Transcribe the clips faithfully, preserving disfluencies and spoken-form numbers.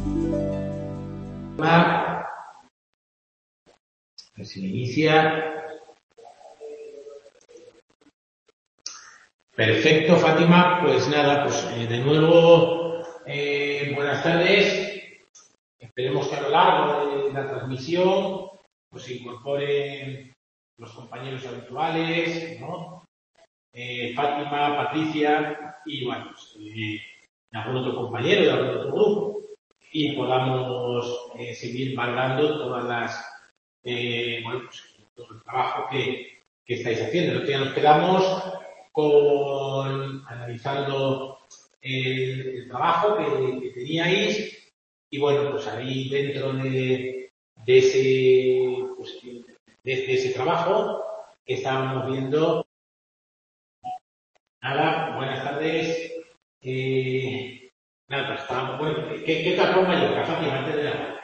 A ver si me inicia. Perfecto, Fátima. Pues nada, pues eh, de nuevo, eh, buenas tardes. Esperemos que a lo largo de la transmisión pues se incorporen los compañeros habituales, ¿no? Eh, Fátima, Patricia y, bueno, pues, eh, algún otro compañero de algún otro grupo, y podamos eh, seguir valorando todas las, eh, bueno, pues, todo el trabajo que, que estáis haciendo. El otro día nos quedamos con analizando el, el trabajo que, que teníais, y bueno, pues ahí dentro de, de ese pues, de, de ese trabajo que estábamos viendo. Nada, buenas tardes. Eh, nada, pues estábamos, bueno, ¿qué, qué tal con Mallorca, Fátima, antes de nada?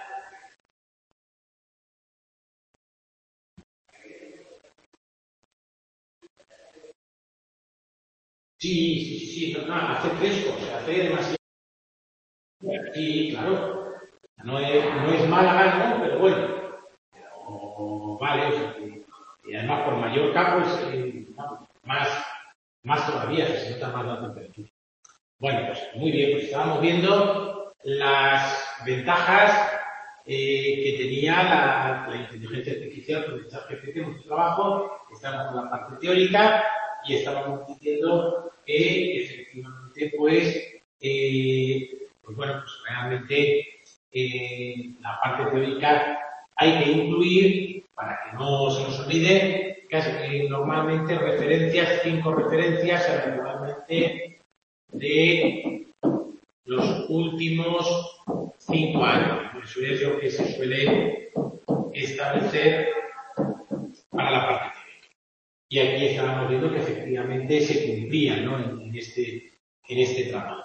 Sí, sí, sí, sí, no, no, hace fresco, o sea, hace demasiado. Sí, claro. No es, no es Málaga, ¿no? Pero bueno. O, vale, o sea, que, y además por Mallorca, pues, eh, más, más todavía, se nota más la temperatura. Bueno, pues muy bien, pues estábamos viendo las ventajas eh, que tenía la, la inteligencia artificial con el ChatGPT en nuestro trabajo. Estamos en la parte teórica y estábamos diciendo que efectivamente, pues, eh, pues bueno, pues realmente eh, la parte teórica hay que incluir, para que no se nos olvide, casi que normalmente referencias, cinco referencias habitualmente de los últimos cinco años. Eso es lo que se suele establecer para la parte teórica. Y aquí estábamos viendo que efectivamente se cumplía, ¿no? en, en, este, en este trabajo.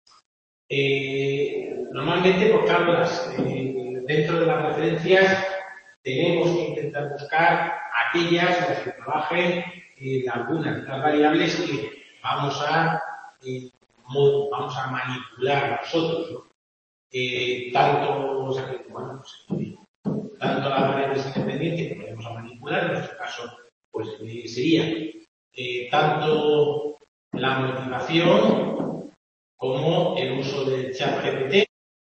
Eh, normalmente, pues claro, las, eh, dentro de las referencias tenemos que intentar buscar aquellas en las que trabajen eh, algunas de las variables que vamos a eh, vamos a manipular nosotros, ¿no? Eh, tanto, o sea, que, bueno, pues, tanto las variables independientes que podemos a manipular, en nuestro caso, pues eh, sería eh, tanto la motivación como el uso del chat G P T.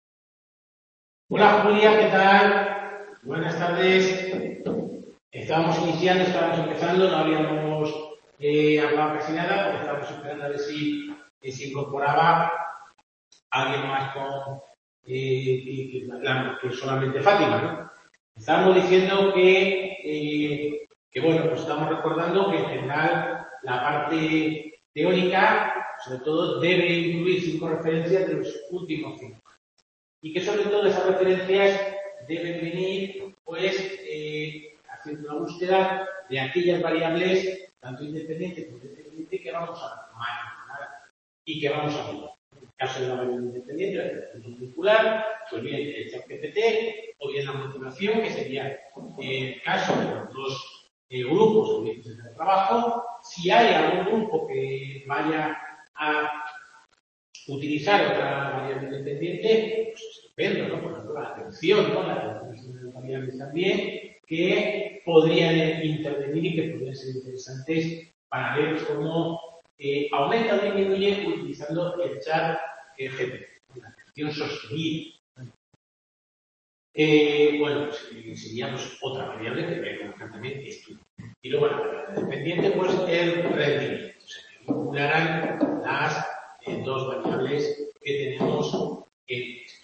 Hola Julia, ¿qué tal? Buenas tardes. Estábamos iniciando, estábamos empezando, no habíamos eh, hablado casi nada, porque estábamos esperando a ver si eh, se incorporaba alguien más con eh, que, que, que solamente Fátima, ¿no? Estábamos diciendo que, eh, que, bueno, pues estamos recordando que en general la parte teórica, sobre todo, debe incluir cinco referencias de los últimos cinco. Y que sobre todo esas referencias deben venir, pues, eh, haciendo una búsqueda de aquellas variables, tanto independientes como independientes, que vamos a manipular y que vamos a ver. En el caso de la variable independiente, la relación vincular, pues bien el chat G P T, o bien la motivación, que sería el caso de los dos eh, grupos o grupos de trabajo. Si hay algún grupo que vaya a utilizar otra variable independiente, pues estupendo, ¿no? Por ejemplo, la atención, ¿no? La atención de las variables también, que podrían intervenir y que podrían ser interesantes para ver cómo eh, aumenta o disminuye utilizando el chat eh, G P T, la atención sostenida. Eh, bueno, pues eh, sería pues, otra variable que voy a colocar también estudio. Y luego, bueno, independiente, pues el rendimiento. O sea, que vincularán las eh, dos variables que tenemos en esto.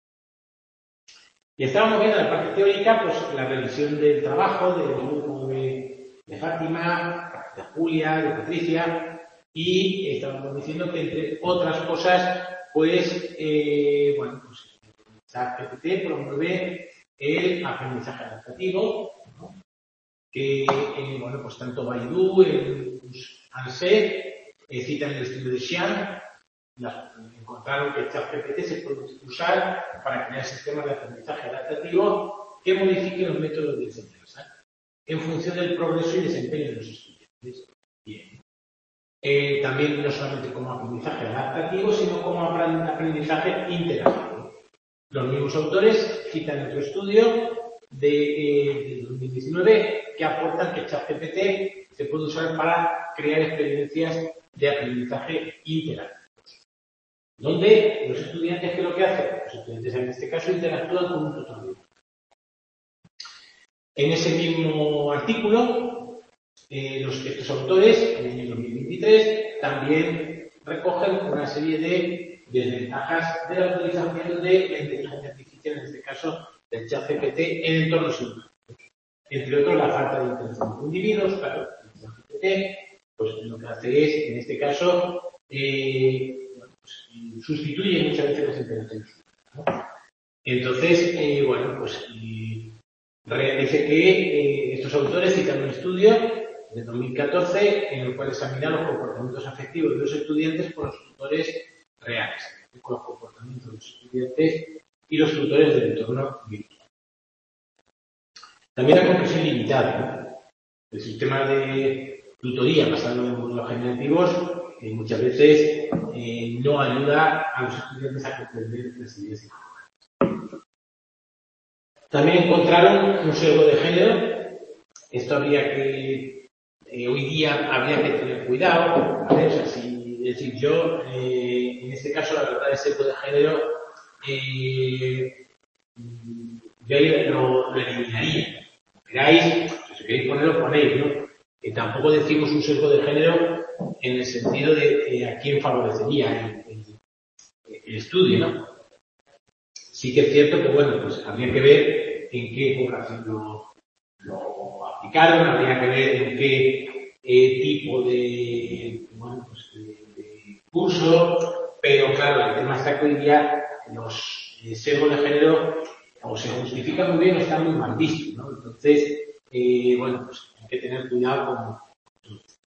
Y estábamos viendo en la parte teórica, pues la revisión del trabajo del grupo de, de Fátima, de Julia, de Patricia, y estábamos diciendo que entre otras cosas, pues, eh, bueno, pues ChatGPT promueve el aprendizaje adaptativo, ¿no? Que, eh, bueno, pues tanto Baidu, el ANSET, eh, citan el estudio de Xi'an, encontraron que ChatGPT se puede usar para crear sistemas de aprendizaje adaptativo que modifiquen los métodos de enseñanza en función del progreso y desempeño de los estudiantes. Bien. Eh, también no solamente como aprendizaje adaptativo, sino como aprendizaje interactivo. Los mismos autores citan otro estudio de, eh, de dos mil diecinueve que aportan que ChatGPT se puede usar para crear experiencias de aprendizaje interactivos, donde los estudiantes, ¿qué es lo que hacen? Los estudiantes en este caso interactúan con un tutor virtual. En ese mismo artículo, eh, los, estos autores, en el año dos mil veintitrés, también recogen una serie de desventajas de la utilización de la inteligencia artificial, en este caso del ChatGPT, en entornos educativos. Entre otros, la falta de interacción con individuos, claro, el ChatGPT, pues lo que hace es, en este caso, eh, bueno, pues, sustituye muchas veces las interacciones humanas, ¿no? Entonces, eh, bueno, pues eh, dice que eh, estos autores citan un estudio de dos mil catorce en el cual examinan los comportamientos afectivos de los estudiantes con los tutores reales, con los comportamientos de los estudiantes y los tutores del entorno virtual. También la comprensión limitada, ¿no? El sistema de tutoría basado en modelos generativos eh, muchas veces eh, no ayuda a los estudiantes a comprender las ideas informadas. También encontraron un sesgo de género. Esto habría que, eh, hoy día habría que tener cuidado, ¿vale? O sea, si, es decir, yo, eh, en este caso, la verdad, el sesgo de género, eh, yo ahí lo, lo eliminaría. Queráis, si queréis ponerlo, ponéis, ¿no? Que tampoco decimos un sesgo de género en el sentido de eh, a quién favorecería el, el, el estudio, ¿no? Sí que es cierto que, bueno, pues habría que ver en qué población lo, lo aplicaron, habría que ver en qué eh, tipo de, bueno, pues de, de curso, pero claro, el tema está que hoy día los eh, sesgos de género o se justifican muy bien o están muy mal vistos, ¿no? Entonces, eh, bueno, pues hay que tener cuidado con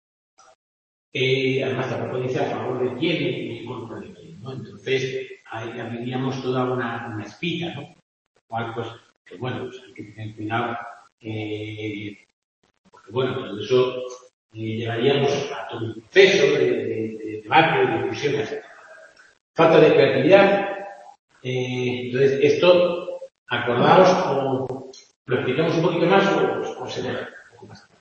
eh, además tampoco dice a favor de quién y en contra de quién, ¿no? Entonces, ahí abriríamos toda una, una espita, ¿no? Lo cual, pues, que bueno, pues hay que tener cuidado, eh, porque bueno, todo eso eh, llevaríamos a todo un proceso de, de, de debate, de discusión, etcétera. Falta de creatividad. Eh, entonces, esto, acordaos, o lo explicamos un poquito más o, o se deja un poco más.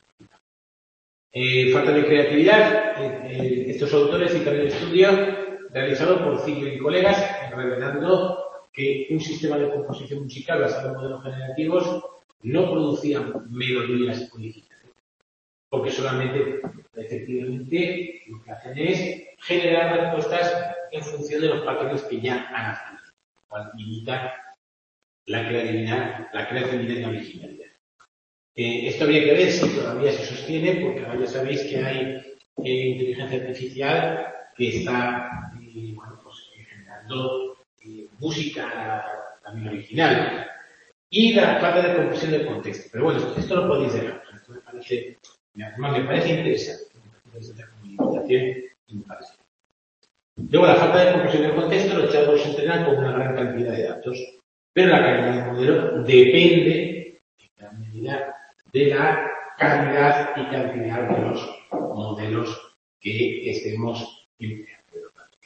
Eh, falta de creatividad. Eh, eh, estos autores citan el estudio realizado por Ziegler y colegas, revelando que un sistema de composición musical basado en modelos generativos no producía melodías originales, porque solamente, efectivamente, lo que hacen es generar respuestas en función de los patrones que ya han adquirido, lo cual limita la creatividad, la creatividad y la originalidad. Eh, esto habría que ver si todavía se sostiene, porque ahora ya sabéis que hay eh, inteligencia artificial que está eh, bueno, pues, eh, generando eh, música también original. Y la falta de comprensión del contexto. Pero bueno, esto, esto lo podéis dejar. Esto me parece, además me parece interesante. Me parece comunicación y me parece. Luego, la falta de comprensión del contexto, los chatbots se entrenan con una gran cantidad de datos. Pero la calidad del modelo depende, en gran medida, de la calidad y cantidad de los modelos que estemos empleando de los datos.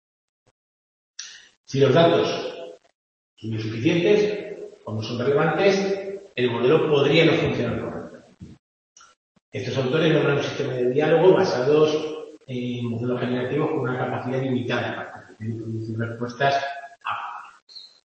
Si los datos son insuficientes o no son relevantes, el modelo podría no funcionar correctamente. Estos autores logran un sistema de diálogo basados en modelos generativos con una capacidad limitada para producir respuestas apropiadas.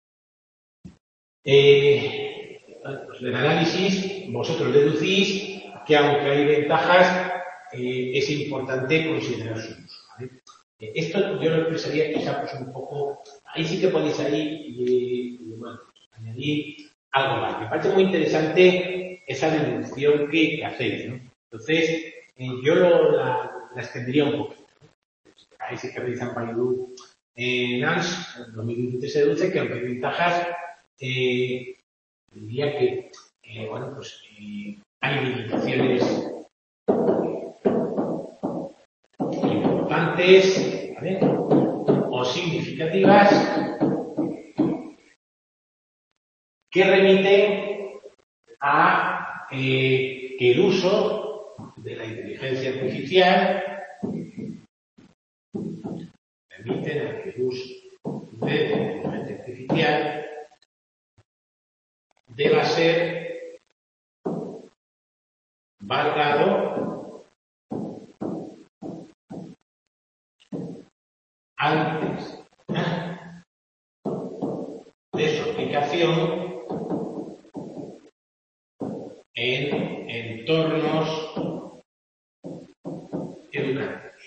Eh, Pues del análisis, vosotros deducís que aunque hay ventajas, eh, es importante considerar su uso, ¿vale? Eh, esto yo lo expresaría quizá pues un poco, ahí sí que podéis ahí, y, y, bueno, añadir algo más. Me parece muy interesante esa deducción que, que hacéis, ¿no? Entonces, eh, yo lo, la, la extendería un poquito. Ahí sí que realizan Baidu en A N S, en dos mil veinte se deduce que aunque hay ventajas, eh, diría que, eh, bueno, pues eh, hay limitaciones importantes, ¿vale? O significativas que remiten a eh, que el uso de la inteligencia artificial permiten a que el uso de la inteligencia artificial relevantes de su aplicación en entornos educativos.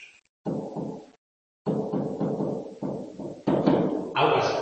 Algo así.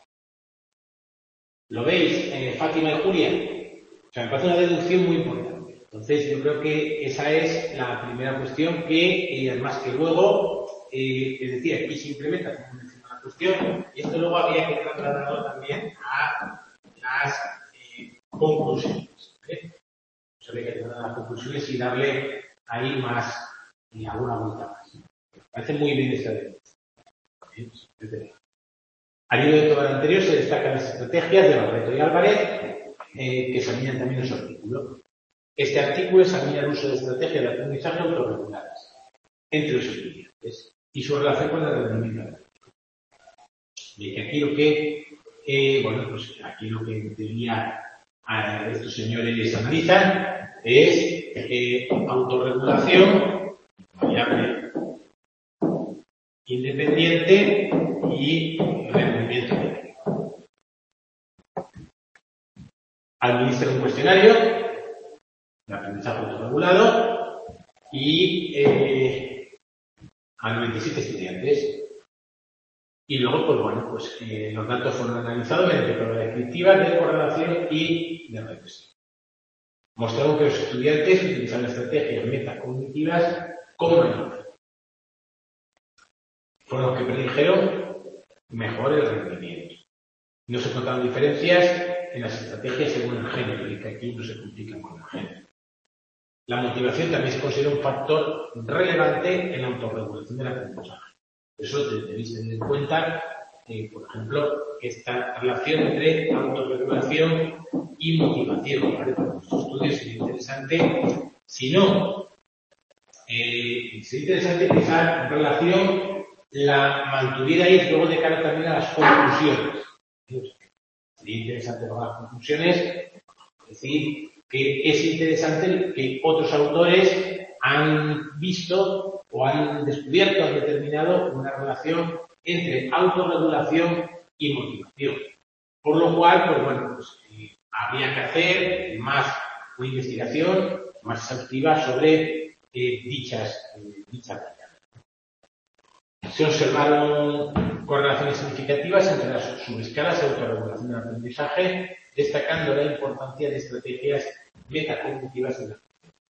¿Lo veis, eh, Fátima y Julia? O sea, me parece una deducción muy importante. Entonces, yo creo que esa es la primera cuestión que, y además que luego, eh, es decir, aquí se implementa como mencionó la cuestión, y esto luego habría que trasladarlo también a las eh, conclusiones. ¿eh? O sea, habría que trasladar las conclusiones y darle ahí más, y alguna vuelta más. Me parece muy bien esta deducción. ¿eh? Al hilo de todo lo anterior se destacan las estrategias de Barreto y Álvarez, eh, que examinan también en su artículo. Este artículo examina el uso de estrategias de aprendizaje autorreguladas entre los estudiantes y su relación con el rendimiento académico. Y que aquí lo que, eh, bueno, pues aquí lo que en teoría a estos señores analizan es eh, autorregulación, variable independiente y rendimiento académico. Administra un cuestionario de aprendizaje autorregulado y eh, a noventa y siete estudiantes. Y luego, pues bueno, pues eh, los datos fueron analizados mediante pruebas descriptivas de correlación y de regresión. Mostramos que los estudiantes utilizan estrategias metacognitivas como ejemplo. Fueron los que predijeron mejor el rendimiento. No se notaron diferencias en las estrategias según el género, y que aquí no se complican con el género. La motivación también se considera un factor relevante en la autorregulación del aprendizaje. Eso debéis tener en cuenta, eh, por ejemplo, esta relación entre autorregulación y motivación. ¿Vale? Para nuestros estudios sería interesante. Si no, eh, sería interesante que esa relación la mantuvierais luego de cara también a las conclusiones. Sería interesante para las conclusiones, es decir, que es interesante que otros autores han visto o han descubierto, han determinado una relación entre autorregulación y motivación. Por lo cual, pues bueno, pues eh, habría que hacer más una investigación más exhaustiva sobre eh, dichas, eh, dichas variables. Se observaron correlaciones significativas entre las subescalas de autorregulación del aprendizaje, destacando la importancia de estrategias metacognitivas en la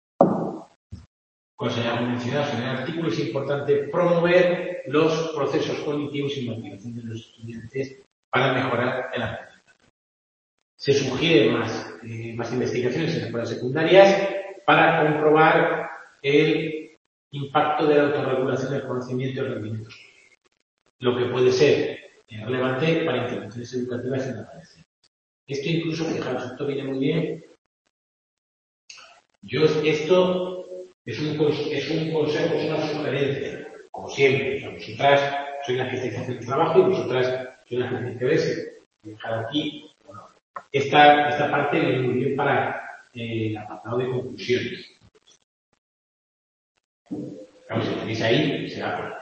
Como se ha mencionado en el artículo, es importante promover los procesos cognitivos y motivación de los estudiantes para mejorar el aprendizaje. Se sugieren más, eh, más investigaciones en escuelas secundarias para comprobar el impacto de la autorregulación del conocimiento y el rendimiento escolar, lo que puede ser relevante para intervenciones educativas en la adolescencia. Esto incluso, fijaros, esto viene muy bien. Yo, esto es un, es un consejo, es una sugerencia, como siempre. O sea, vosotras sois las que estáis haciendo el trabajo y vosotras sois las que tenéis que verse. Dejar aquí, bueno, esta, esta parte viene muy bien para eh, el apartado de conclusiones. Claro, si tenéis ahí, será bueno.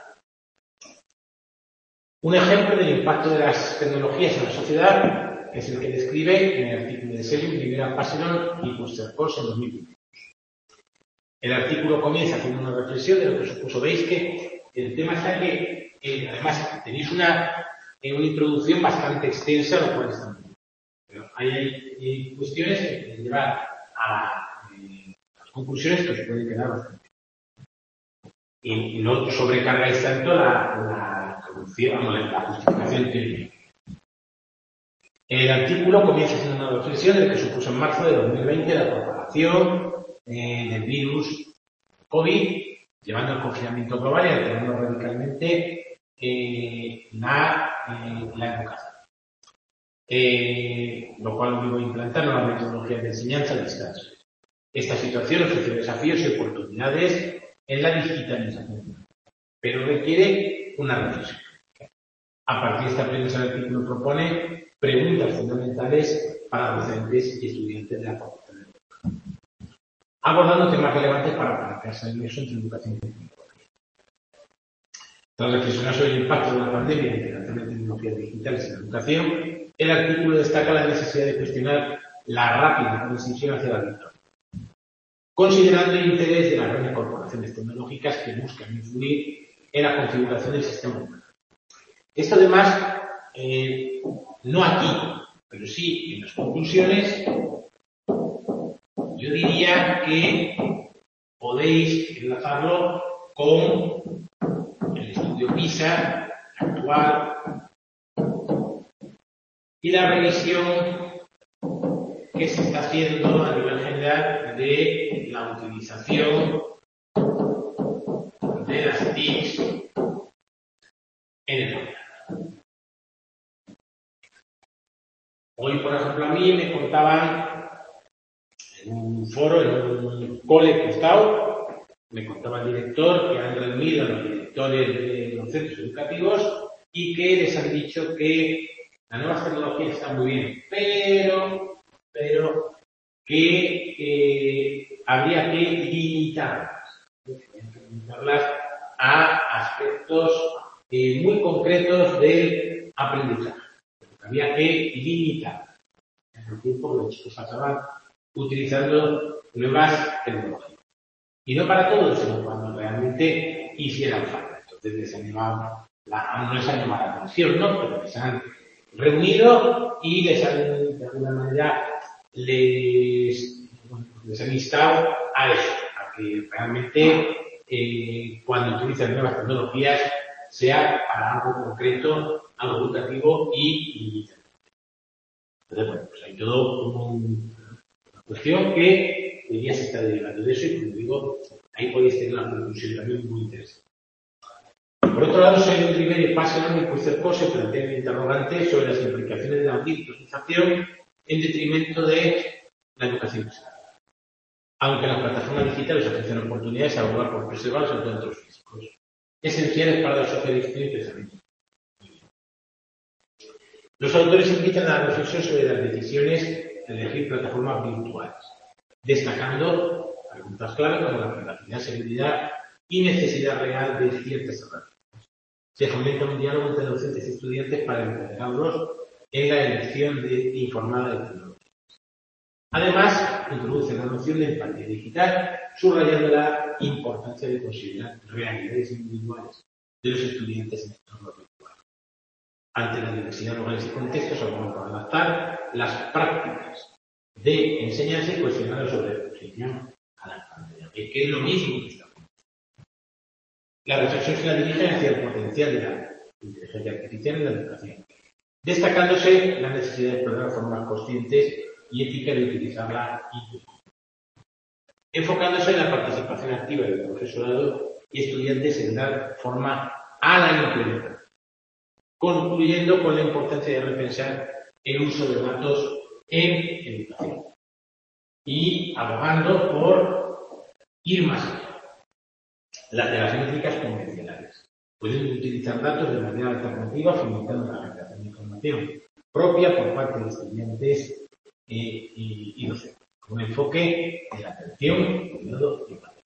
Un ejemplo del impacto de las tecnologías en la sociedad es el que describe en el artículo de Selim, Rivera Passeron y Pustercos en dos mil veinte. El artículo comienza haciendo una reflexión de lo que supuso. Veis que el tema está que, eh, además, tenéis una, eh, una introducción bastante extensa, lo cual está muy bien. Pero hay, hay cuestiones que pueden llevar a eh, las conclusiones que os pueden quedar bastante. Y, y no sobrecargáis tanto la, la, la, la justificación teórica. El artículo comienza haciendo una reflexión de lo que supuso en marzo de dos mil veinte la propagación eh, del virus COVID, llevando al confinamiento global y alterando radicalmente eh, la, eh, la educación. Eh, lo cual obligó a implantar nuevas metodologías de enseñanza a distancia. Esta situación ofrece desafíos y oportunidades en la digitalización, pero requiere una reflexión. A partir de esta premisa, el artículo propone preguntas fundamentales para docentes y estudiantes de la facultad de educación, abordando temas relevantes para plantearse el nexo entre educación y tecnología. Tras reflexionar sobre el impacto de la pandemia en la de tecnologías digitales en la educación, el artículo destaca la necesidad de cuestionar la rápida transición hacia la virtualidad, considerando el interés de las grandes corporaciones tecnológicas que buscan influir en la configuración del sistema humano. Esto además, eh, no aquí, pero sí en las conclusiones, yo diría que podéis enlazarlo con el estudio PISA actual y la revisión que se está haciendo a nivel general de la utilización de las T I Cs en el aula. Hoy, por ejemplo, a mí me contaban en un foro, en un cole que he estado, me contaba el director que han reunido a los directores de los centros educativos y que les han dicho que las nuevas tecnologías están muy bien, pero, pero que eh, habría que limitarlas, que limitarlas a aspectos eh, muy concretos del aprendizaje. Había que limitar en el tiempo que los chicos acaban utilizando nuevas tecnologías. Y no para todos, sino cuando realmente hicieran falta. Entonces les han llamado, la, no les han llamado la atención, ¿no? Pero les han reunido y les han, de alguna manera, les, bueno, les han instado a eso, a que realmente eh, cuando utilizan nuevas tecnologías sea para algo concreto, algo educativo y limitado. Entonces, bueno, pues hay todo un, una cuestión que hoy día se está derivando de eso y, como digo, ahí podéis tener una conclusión también muy interesante. Por otro lado, Simon Rivera y Passerman y Puigcercós se plantean interrogantes sobre las implicaciones de la virtualización en detrimento de la educación personal. Aunque las plataformas digitales ofrecen oportunidades a abogar por preservar los encuentros físicos, esenciales para la socialización y pensamiento. Los autores invitan a la reflexión sobre las decisiones de elegir plataformas virtuales, destacando preguntas clave como la privacidad, seguridad y necesidad real de ciertas herramientas. Se fomenta un diálogo entre docentes y estudiantes para empoderarlos en la elección de, informada de tecnologías. Además, introduce la noción de empatía digital, subrayando la importancia de considerar realidades individuales de los estudiantes en entornos virtuales. Ante la diversidad de lugares y contextos, abogan por adaptar las prácticas de enseñanza y cuestionar sobre la exposición a la pandemia, que es lo mismo que está. La reflexión se la dirige hacia el potencial de la inteligencia artificial en la educación, destacándose la necesidad de explorar formas conscientes y éticas de utilizarla, enfocándose en la participación activa del profesorado y estudiantes en dar forma a la implementación, concluyendo con la importancia de repensar el uso de datos en educación y abogando por ir más allá. Las de las métricas convencionales pueden utilizar datos de manera alternativa, fomentando la generación de información propia por parte de estudiantes eh, y, y docentes, con un enfoque de la atención, cuidado y empatía.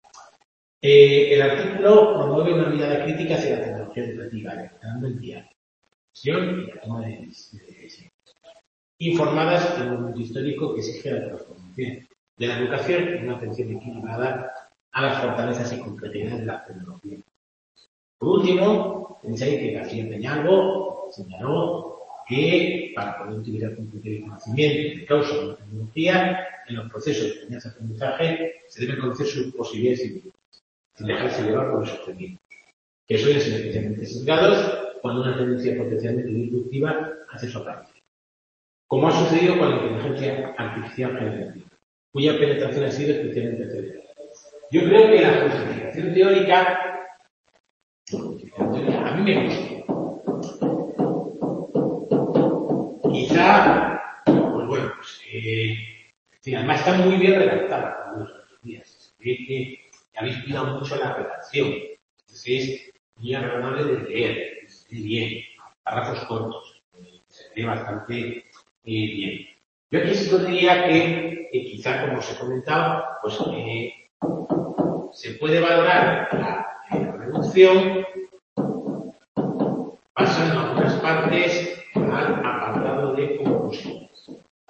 Eh, el artículo promueve una mirada crítica hacia la tecnología educativa, dando el diálogo, y la toma de decisiones, informadas en el momento histórico que exige la transformación de la educación y una atención equilibrada a las fortalezas y complejidades de la tecnología. Por último, pensáis que García Peñalvo señaló que para poder utilizar con criterio de conocimiento de causa de la tecnología, en los procesos de enseñanza-aprendizaje se deben conocer sus posibilidades y límites, sin dejarse llevar por los sufrimientos, que suelen ser especialmente sesgados cuando una tendencia potencialmente disruptiva hace su aparición. Como ha sucedido con la inteligencia artificial generativa, cuya penetración ha sido especialmente acelerada. Yo creo que la justificación teórica, a mí me gusta. Quizá, pues bueno, pues, eh, sí, además está muy bien redactada, como los días. Se ve que habéis cuidado mucho la redacción. Entonces es muy agradable de leer, se lee bien, párrafos cortos, se lee bastante eh, bien. Yo aquí sí diría que, que quizá, como os he comentado, pues eh, se puede valorar la, la reducción pasan algunas partes al apartado de conclusiones.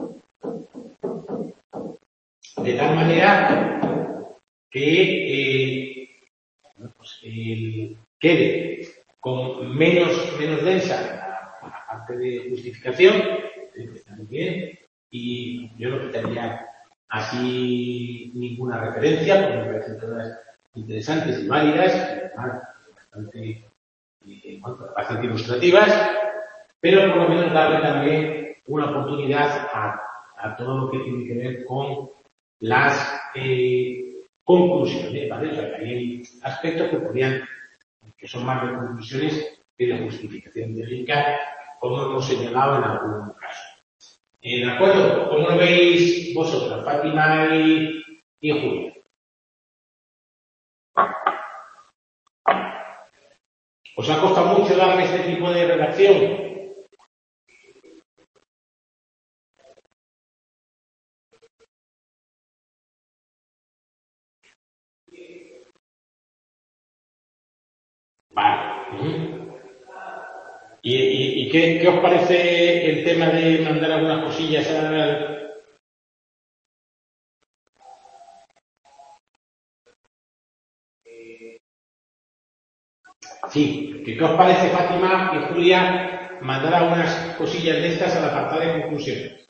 De tal manera que eh, pues, el, quede con menos, menos densa la parte de justificación, que está muy bien, y yo no quitaría así ninguna referencia, porque me parecen todas interesantes y válidas, además bastante, eh, bueno, bastante ilustrativas, pero por lo menos darle también una oportunidad a, a todo lo que tiene que ver con las eh, conclusiones, ¿vale? O sea, que hay aspectos que podrían, que son más de conclusiones que de justificación teórica, como hemos señalado en algún caso. Eh, ¿De acuerdo? ¿Cómo lo veis vosotros, Fátima y, y Julia? ¿Os ha costado mucho darme este tipo de redacción? Vale. ¿Y, y, y qué, qué os parece el tema de mandar algunas cosillas al... Sí, ¿qué os parece, Fátima y Julia, mandar algunas cosillas de estas al apartado de conclusiones?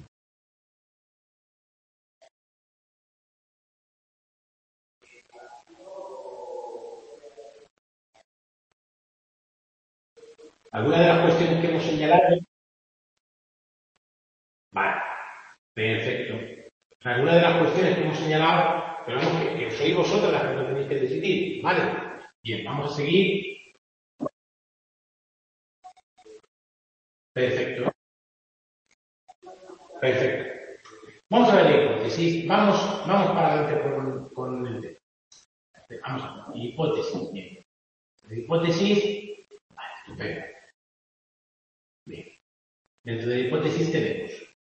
¿Alguna de las cuestiones que hemos señalado? Vale, perfecto. Alguna de las cuestiones que hemos señalado, pero vamos, que, que sois vosotros las que lo tenéis que decidir, ¿vale? Bien, vamos a seguir. Perfecto. Perfecto. Vamos a ver la hipótesis. Vamos, vamos para adelante con, con el tema. Vamos a ver. Hipótesis. Bien. La hipótesis. Vale, estupendo. Bien. Dentro de la hipótesis tenemos.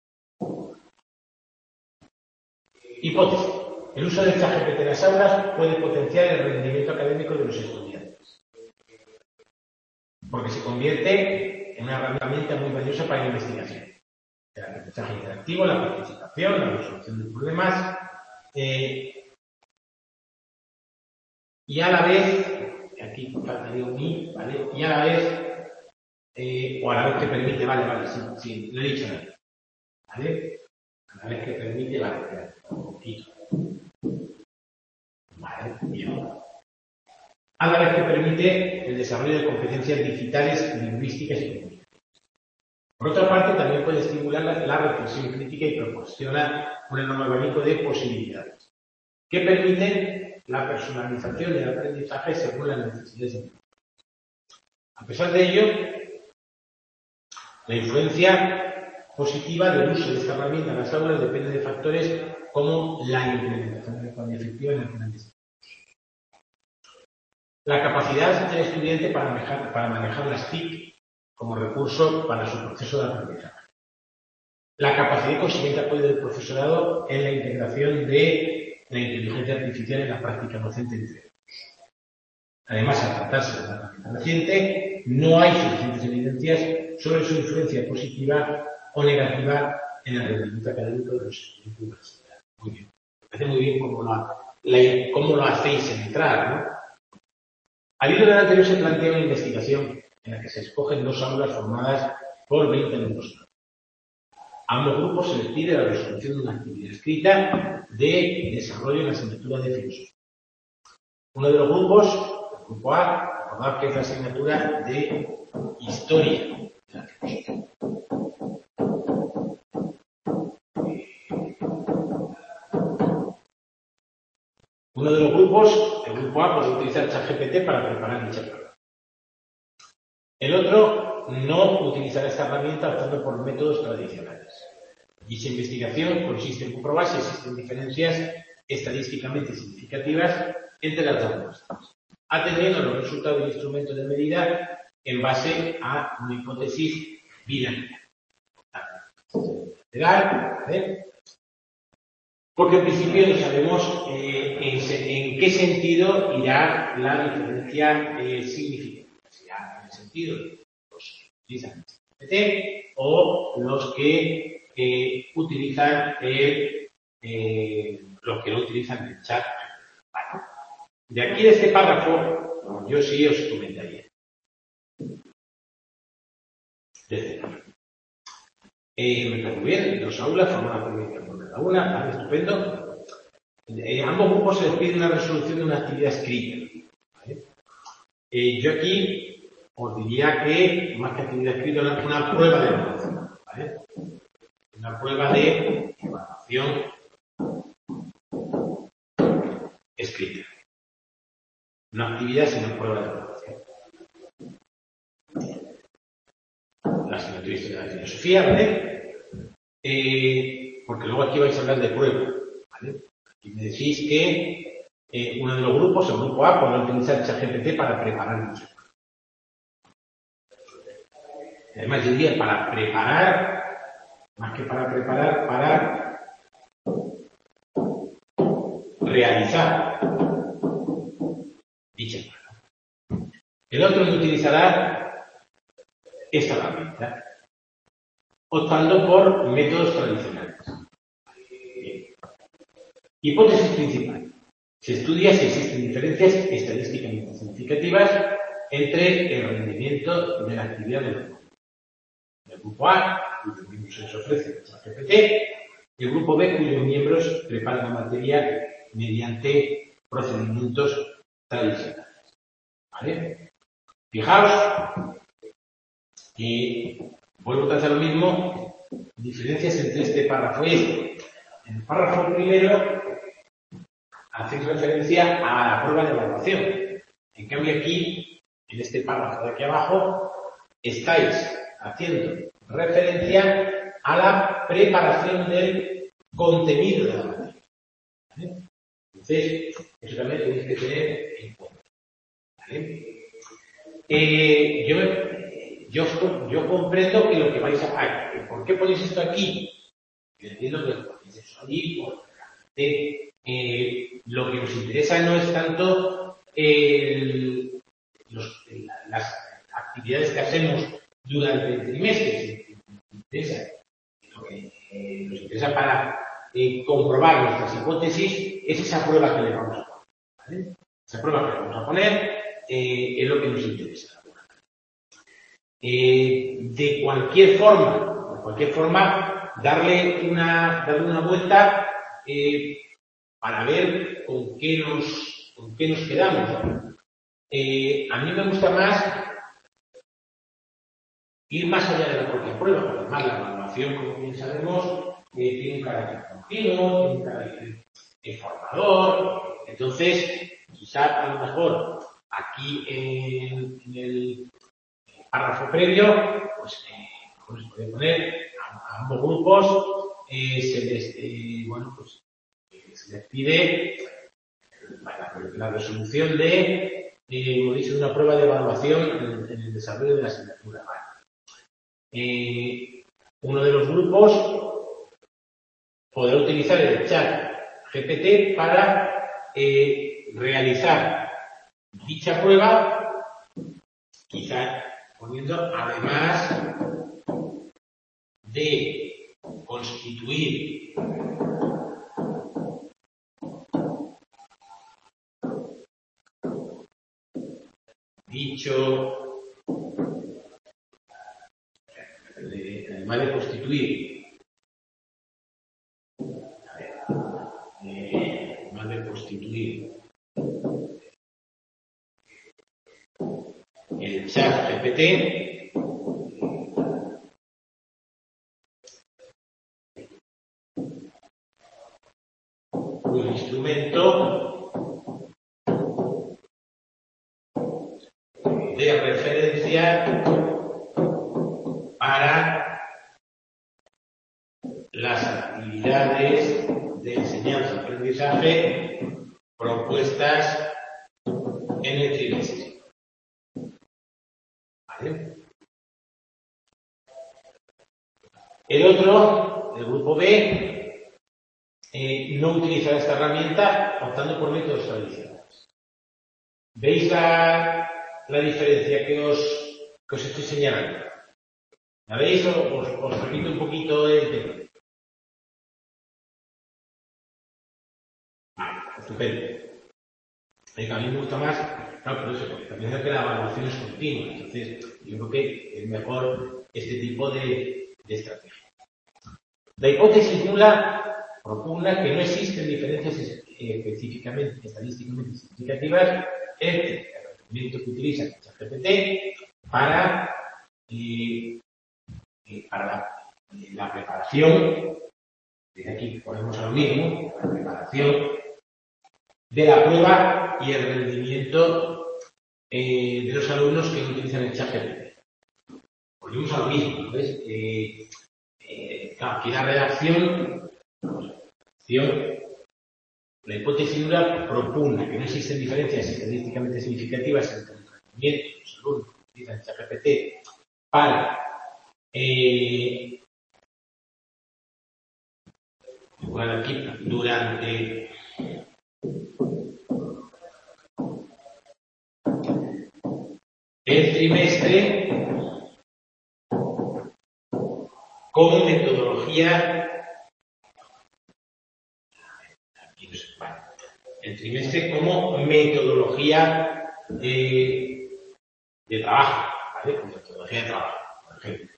Hipótesis. El uso del ChatGPT en las aulas puede potenciar el rendimiento académico de los estudiantes, porque se convierte en una herramienta muy valiosa para la investigación. El aprendizaje interactivo, la participación, la resolución de problemas, eh, y a la vez, aquí faltaría un i, ¿vale? Y a la vez, eh, o a la vez que permite, vale, vale, sí, sí, lo he dicho antes, ¿vale? A la vez que permite, vale, espera, un poquito. Vale, bien. A la vez que permite el desarrollo de competencias digitales, lingüísticas y comunicativas. Por otra parte, también puede estimular la, la reflexión crítica y proporciona un enorme abanico de posibilidades que permiten la personalización del aprendizaje según las necesidades del grupo. A pesar de ello, la influencia positiva del uso de esta herramienta en las aulas depende de factores como la implementación de forma efectiva en grandes. La capacidad del estudiante para manejar, para manejar las T I C como recurso para su proceso de aprendizaje. La capacidad y consiguiente apoyo del profesorado en la integración de la inteligencia artificial en la práctica docente entre ellos. Además, al tratarse de una herramienta reciente, no hay suficientes evidencias sobre su influencia positiva o negativa en el rendimiento académico de los estudiantes universitarios. Muy bien. Me parece muy bien cómo lo, la, cómo lo hacéis entrar, ¿no? Al hilo del anterior se plantea una investigación en la que se escogen dos aulas formadas por veinte alumnos. A ambos grupos se les pide la resolución de una actividad escrita de desarrollo en la asignatura de filosofía. Uno de los grupos, el grupo A, recordad que es la asignatura de historia de la filosofía. Uno de los grupos, el grupo A, puede utilizar ChatGPT para preparar dicha prueba. El otro no utilizará esta herramienta optando por métodos tradicionales. Dicha investigación consiste en comprobar si existen diferencias estadísticamente significativas entre las dos muestras, atendiendo a los resultados del instrumento de medida en base a una hipótesis binaria. ¿Vale? Porque en principio no sabemos eh, en, en qué sentido irá la diferencia eh, significativa. Si irá en el sentido de utilizan G P T o los que eh, utilizan el, eh, los que no utilizan el chat. Bueno, de aquí de este párrafo, yo sí os comentaría. Desde eh, me parece bien, dos aulas, forman una provincia por cada una, vale, estupendo. Eh, ambos grupos se les pide una resolución de una actividad escrita. ¿Vale? Eh, yo aquí os diría que, más que actividad escrita, una, una prueba de evaluación. ¿Vale? Una prueba de evaluación escrita. No actividad, sino prueba de evaluación. La asignatura de historia de la filosofía, ¿vale? Eh, porque luego aquí vais a hablar de prueba, ¿vale? Aquí me decís que eh, uno de los grupos, el grupo A, podrá utilizar ChatGPT para preparar muchas cosas. Además, yo diría para preparar, más que para preparar, para realizar dicha prueba. El otro que utilizará esta herramienta, optando por métodos tradicionales. Hipótesis principal. Se estudia si existen diferencias estadísticamente significativas entre el rendimiento de la actividad del grupo. El grupo A, cuyos miembros se les ofrece ChatGPT, y el grupo B, cuyos miembros preparan la materia mediante procedimientos tradicionales. ¿Vale? Fijaos que vuelvo a hacer lo mismo, diferencias entre este párrafo y este. En el párrafo primero hacéis referencia a la prueba de evaluación. En cambio aquí, en este párrafo de aquí abajo, estáis haciendo referencia a la preparación del contenido de la materia. ¿Vale? Entonces, eso también tenéis que tener en cuenta. ¿Vale? Eh, yo, yo, yo comprendo que lo que vais a... ¿Por qué ponéis esto aquí? Yo entiendo que lo ponéis eso allí porque eh, lo que nos interesa no es tanto el, los, las actividades que hacemos durante el trimestre, nos interesa, lo que eh, nos interesa para eh, comprobar nuestras hipótesis es esa prueba que le vamos a poner. ¿Vale? Esa prueba que le vamos a poner eh, es lo que nos interesa. Eh, de cualquier forma, de cualquier forma, darle una, darle una vuelta eh, para ver con qué nos, con qué nos quedamos. Eh, a mí me gusta más ir más allá de la propia prueba, porque además la evaluación, como bien sabemos, eh, tiene un carácter continuo, tiene un carácter formador. Entonces, quizás a lo mejor aquí en, en el párrafo previo, pues, eh, pues se puede poner a, a ambos grupos, eh, se les, eh, bueno, pues, eh, se les pide la, la resolución de, eh, como dice, una prueba de evaluación en, en el desarrollo de la asignatura. Vale. Eh, uno de los grupos podrá utilizar el chat G P T para eh, realizar dicha prueba, quizá poniendo además de constituir dicho además de constituir a ver, eh, además de constituir el chat G P T, un instrumento de referencia para las actividades de enseñanza-aprendizaje propuestas en el trimestre. ¿Vale? El otro, el grupo B, eh, no utilizará esta herramienta optando por métodos tradicionales. ¿Veis la, la diferencia que os, que os estoy señalando? ¿Sabéis? Os, os repito un poquito el tema. Vale, estupendo. A mí me gusta más, claro, pero eso, porque también es que la evaluación es continua. Entonces, yo creo que es mejor este tipo de, de estrategia. La hipótesis nula propugna que no existen diferencias específicamente, estadísticamente significativas entre el rendimiento que utiliza el ChatGPT para, eh, eh, para la, eh, la preparación, desde aquí ponemos lo mismo, la preparación de la prueba y el rendimiento eh, de los alumnos que utilizan el ChatGPT. Volvemos a lo mismo, ¿no ves? Eh, eh, claro, aquí la redacción, la hipótesis nula propugna que no existen diferencias estadísticamente significativas entre el rendimiento de los alumnos que utilizan el ChatGPT para eh, igual aquí durante el trimestre como metodología, aquí no sé, bueno, el trimestre como metodología de, de trabajo, ¿vale? Como metodología de trabajo, por ejemplo.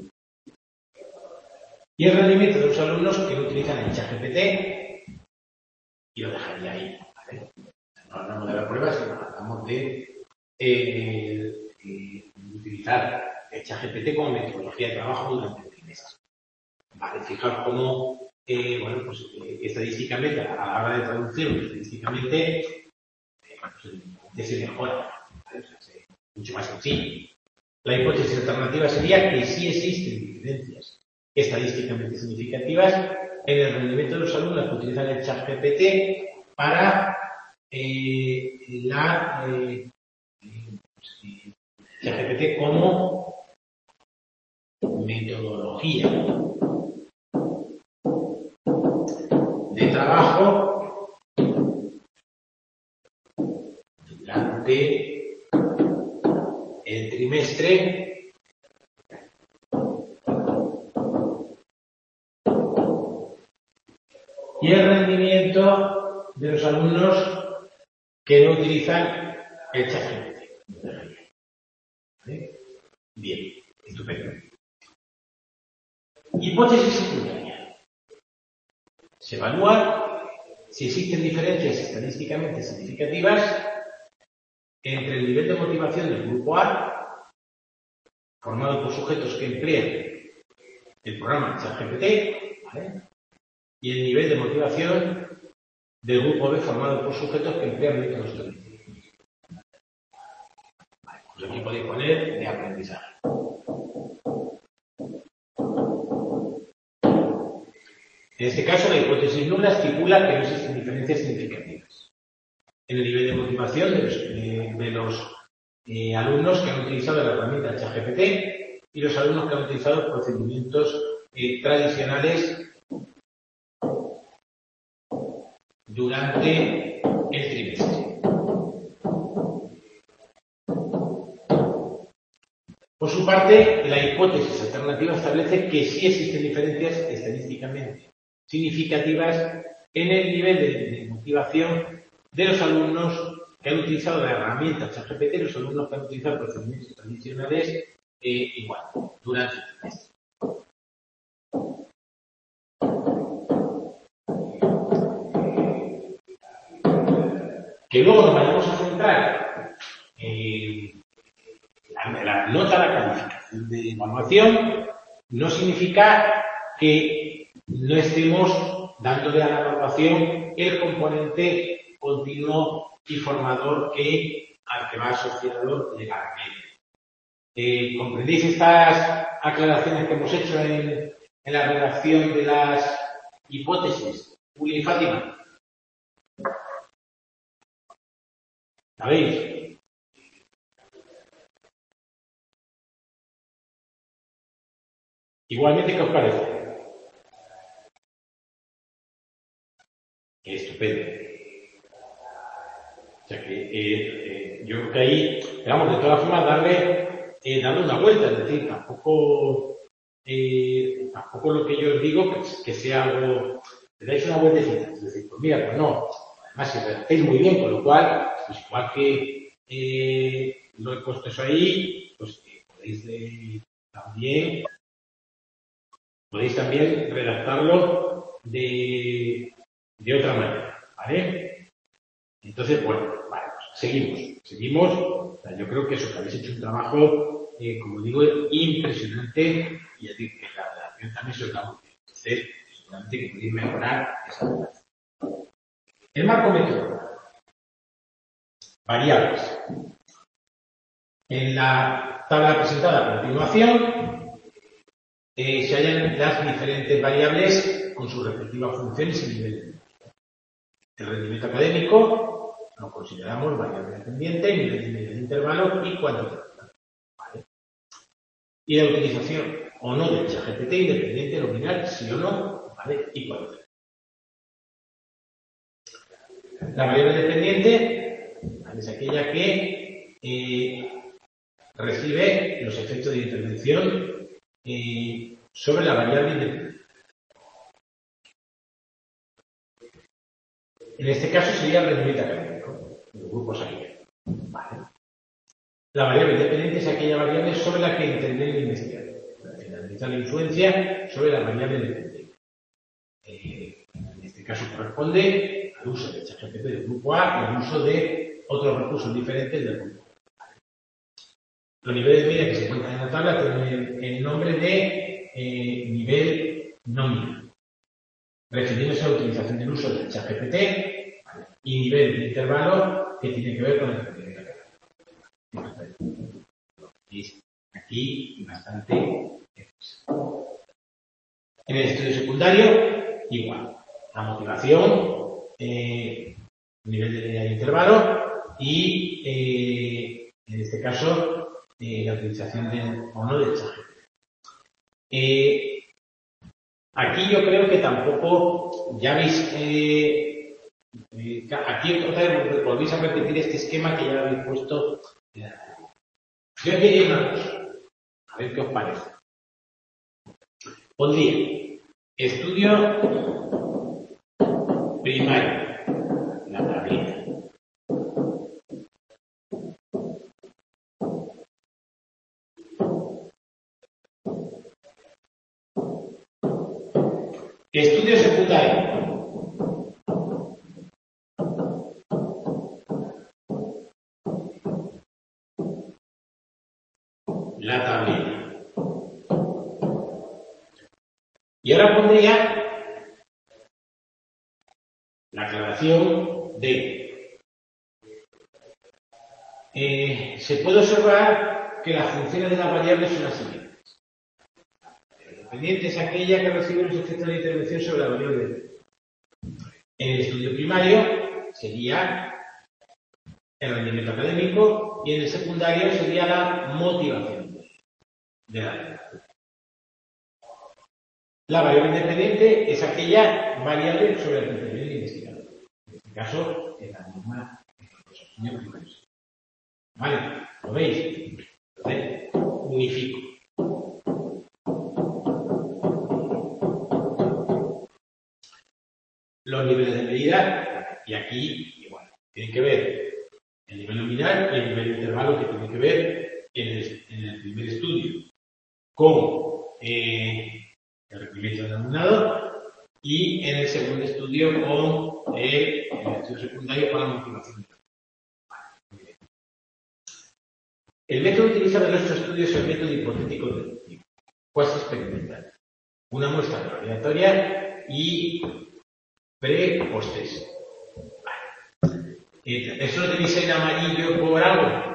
Y el rendimiento de los alumnos que no utilizan el ChatGPT, y lo dejaría ahí, ¿vale? No hablamos de la prueba, sino hablamos de eh, eh, utilizar el ChatGPT como metodología de trabajo durante el trimestre. Vale, fijaos cómo, eh, bueno, pues eh, estadísticamente, a la hora de traducirlo, estadísticamente, eh, pues, se mejora, ¿vale? O sea, es mucho más sencillo. La hipótesis alternativa sería que sí existen diferencias estadísticamente significativas en el rendimiento de los alumnos que utilizan el ChatGPT para eh, la eh, eh, ChatGPT como metodología de trabajo durante el trimestre y el rendimiento de los alumnos que no utilizan el ChatGPT. ¿Vale? Bien, estupendo. Hipótesis secundaria. Se evalúa si existen diferencias estadísticamente significativas entre el nivel de motivación del grupo A, formado por sujetos que emplean el programa ChatGPT, ¿vale? Y el nivel de motivación del grupo B, formado por sujetos que emplean métodos tradicionales. Vale, pues aquí podéis poner de aprendizaje. En este caso, la hipótesis nula estipula que no existen diferencias significativas en el nivel de motivación de los, eh, de los eh, alumnos que han utilizado la herramienta ChatGPT y los alumnos que han utilizado procedimientos eh, tradicionales durante el trimestre. Por su parte, la hipótesis alternativa establece que sí existen diferencias estadísticamente significativas en el nivel de, de motivación de los alumnos que han utilizado la herramienta ChatGPT y los alumnos que han utilizado procedimientos tradicionales eh, igual, durante el trimestre. Que luego nos vayamos a centrar en la, la nota, la calificación de evaluación, no significa que no estemos dándole a la evaluación el componente continuo y formador que, al que va asociado legalmente. Eh, ¿Comprendéis estas aclaraciones que hemos hecho en, en la redacción de las hipótesis? Juli y Fátima. ¿Sabéis? Igualmente, ¿qué os parece? Estupendo. O sea que eh, eh, yo creo que ahí, digamos, de todas formas, darle, eh, darle una vuelta, es decir, tampoco eh, tampoco lo que yo os digo pues, que sea algo, le dais una vueltecita, es decir, pues mira, pues no, además si redactáis muy bien, con lo cual, pues igual que eh, lo he puesto eso ahí, pues eh, podéis eh, también podéis también redactarlo de, de otra manera, ¿vale? Entonces, bueno, vale, pues seguimos, seguimos. O sea, yo creo que eso, que habéis hecho un trabajo, eh, como digo, impresionante y ya digo que la redacción también se os da muy bien. Entonces, seguramente que podéis mejorar esa redacción. El marco metodológico. Variables. En la tabla presentada a continuación, Eh, se hallan las diferentes variables con sus respectivas funciones y niveles. El rendimiento académico lo consideramos variable dependiente, nivel de medio de intervalo y cuantitativo. ¿Vale? Y la utilización o no del ChatGPT independiente, nominal, sí o no, ¿vale? Y cuantitativo. La variable dependiente, ¿vale?, es aquella que eh, recibe los efectos de intervención eh, sobre la variable independiente. En este caso sería el rendimiento académico, los grupos aquí. Vale. La variable independiente es aquella variable sobre la que interviene el investigador. Analiza la influencia sobre la variable dependiente. Eh, en este caso corresponde al uso de ChatGPT del grupo A y al uso de otros recursos diferentes del grupo A. Los niveles de medida que se encuentran en la tabla tienen el nombre de eh, nivel nominal, refiriéndose a la utilización del uso del ChatGPT, y nivel de intervalo que tiene que ver con el rendimiento académico. Aquí bastante. En el estudio secundario, igual. La motivación, eh, nivel de medida de intervalo y, eh, en este caso, eh, la utilización de, o no del ChatGPT. Eh, aquí yo creo que tampoco, ya veis, eh, eh, aquí otra vez volvéis a repetir este esquema que ya habéis puesto. Yo diría una cosa, a ver qué os parece. Pondría estudio primario, la tablita. Estudio secundario. La tablita. Y ahora pondría la aclaración de eh, se puede observar que las funciones de las variables son las siguientes. La dependiente es aquella que recibe los efectos de intervención sobre la variable. En el estudio primario sería el rendimiento académico y en el secundario sería la motivación de la variable. La variable independiente es aquella variable sobre la que interviene el investigador. En este caso, es la misma que los estudios primarios. ¿Vale? ¿Lo veis? Entonces, unifico. Los niveles de medida, y aquí, igual, tienen que ver el nivel nominal y el nivel de intervalo que tiene que ver en el, en el primer estudio con eh, el requerimiento del alumnado y en el segundo estudio con el, el estudio secundario con la motivación. Vale, el método utilizado en nuestro estudio es el método hipotético deductivo, cuasi experimental. Una muestra aleatoria y pre-post-test. Vale. ¿Eso lo tenéis en amarillo por algo?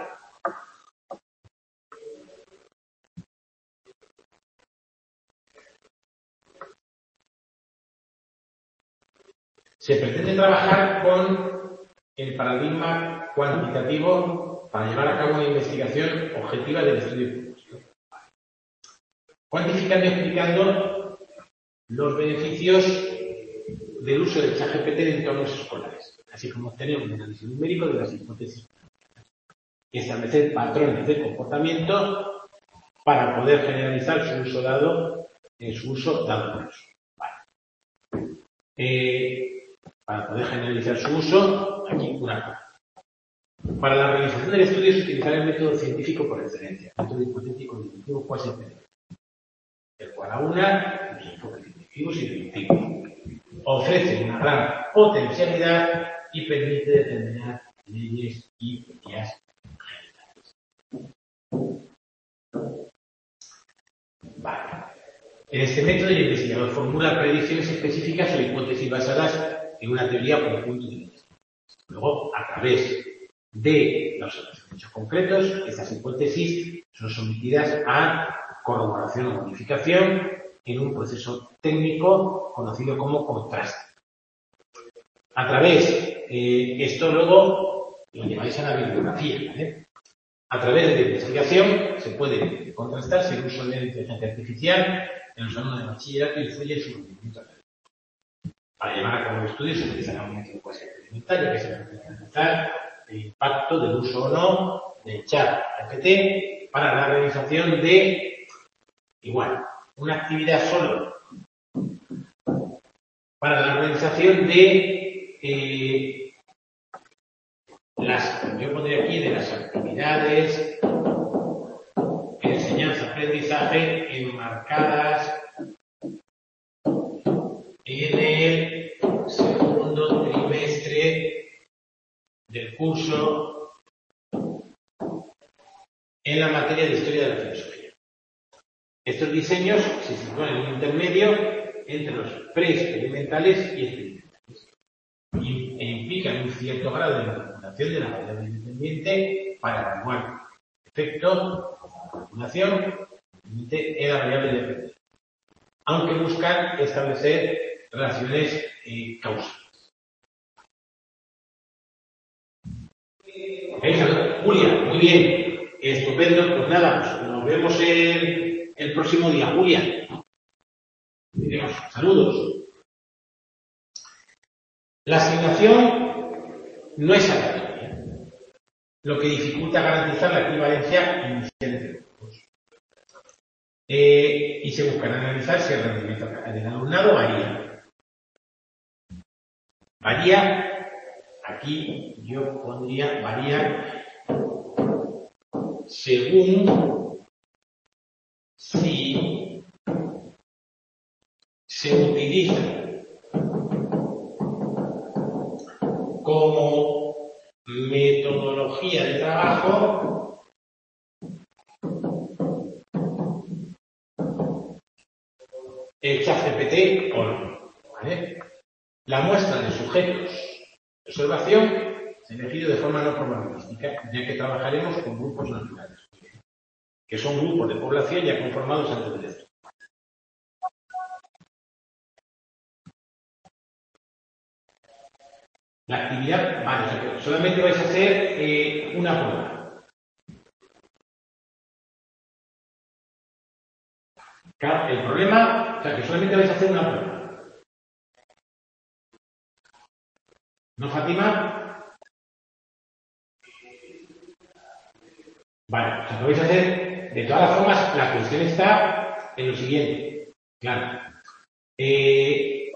Se pretende trabajar con el paradigma cuantitativo para llevar a cabo una investigación objetiva del estudio propuesto. Cuantificando y explicando los beneficios del uso del ChatGPT en entornos escolares, así como obtener un análisis numérico de las hipótesis. Establecer patrones de comportamiento para poder generalizar su uso dado, en su uso dado por eso. Vale. Eh, para poder generalizar su uso, aquí una cosa. Para la realización del estudio se utilizará el método científico por excelencia, el método hipotético deductivo cuasi empírico, el cual aúna los enfoques científicos y deductivos. Ofrece una gran potencialidad y permite determinar leyes y teorías generales. Vale. En este método el investigador formula predicciones específicas o hipótesis basadas en una teoría o conjunto de leyes. Luego, a través de la observación de hechos concretos, estas hipótesis son sometidas a corroboración o modificación en un proceso técnico conocido como contraste. A través, eh, esto luego lo lleváis a la bibliografía, ¿vale? A través de la investigación se puede contrastar si el uso de la inteligencia artificial en los alumnos de bachillerato influye en su rendimiento académico. Para llevar a cabo el estudio se utilizará un método cuasi experimental, que se va a analizar el impacto del uso o no del chat G P T para la realización de, igual, una actividad solo para la realización de eh, las, yo pondré aquí, de las actividades enseñanza-aprendizaje enmarcadas en el segundo trimestre del curso en la materia de Historia de la Filosofía. Estos diseños se sitúan en un intermedio entre los preexperimentales y experimentales y, e implican un cierto grado de manipulación de la variable independiente para evaluar efectos como la manipulación en la variable independiente, aunque buscan establecer relaciones eh, causales. Julia, muy bien, estupendo, pues nada, pues nos vemos el, el próximo día, Julia. Diremos, saludos. La asignación no es aleatoria, lo que dificulta garantizar la equivalencia inicial entre grupos. Eh, y se buscará analizar si el rendimiento del alumnado varía. Varía, aquí yo pondría varía según si se utiliza como metodología de trabajo el chat G P T o no, ¿vale? La muestra de sujetos de observación se ha elegido de forma no probabilística, ya que trabajaremos con grupos naturales, que son grupos de población ya conformados antes del estudio. La actividad, vale, o sea que solamente vais a hacer eh, una prueba. Claro, el problema, o sea que solamente vais a hacer una prueba. ¿No, Fátima? Vale, o sea que vais a hacer, de todas las formas, la cuestión está en lo siguiente. Claro. Eh,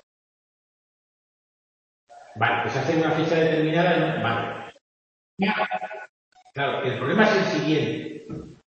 vale, pues hacer una fecha determinada, vale. Claro, el problema es el siguiente.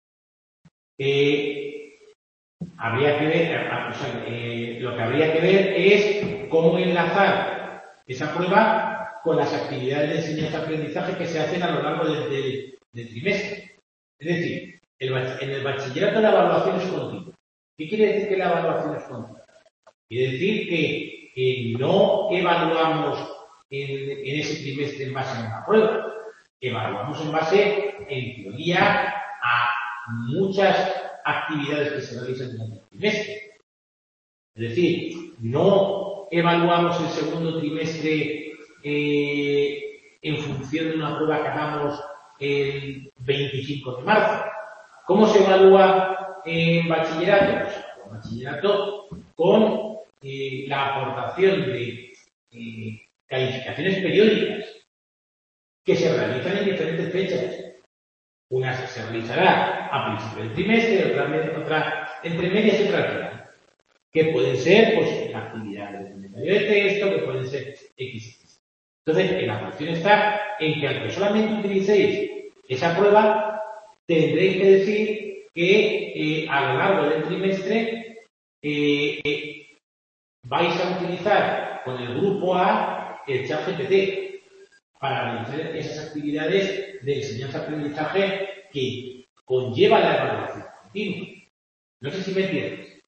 Eh, habría que ver, o sea, eh, lo que habría que ver es cómo enlazar esa prueba con las actividades de enseñanza-aprendizaje que se hacen a lo largo del, del, del trimestre. Es decir, el, en el bachillerato la evaluación es continua. ¿Qué quiere decir que la evaluación es continua? Quiere decir que, que no evaluamos en, en ese trimestre en base a una prueba. Evaluamos en base, en teoría, a muchas actividades que se realizan durante el trimestre. Es decir, no evaluamos el segundo trimestre eh, en función de una prueba que hagamos el veinticinco de marzo. ¿Cómo se evalúa en bachillerato? Pues, en bachillerato con eh, la aportación de eh, calificaciones periódicas que se realizan en diferentes fechas. Una se realizará a principio del trimestre, otra, otra entre medias y otra al final. Que pueden ser, pues, actividades de inventario de texto, que pueden ser X. Entonces, la cuestión está en que aunque solamente utilicéis esa prueba, tendréis que decir que eh, a lo largo del trimestre eh, eh, vais a utilizar con el grupo A el ChatGPT para realizar esas actividades de enseñanza-aprendizaje que conlleva la evaluación continua. No sé si me entiendes.